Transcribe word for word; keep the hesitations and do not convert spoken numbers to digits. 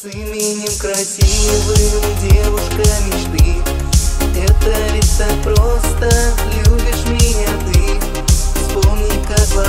С именем красивым, девушка мечты. Это ведь так просто, любишь меня ты. Вспомни, как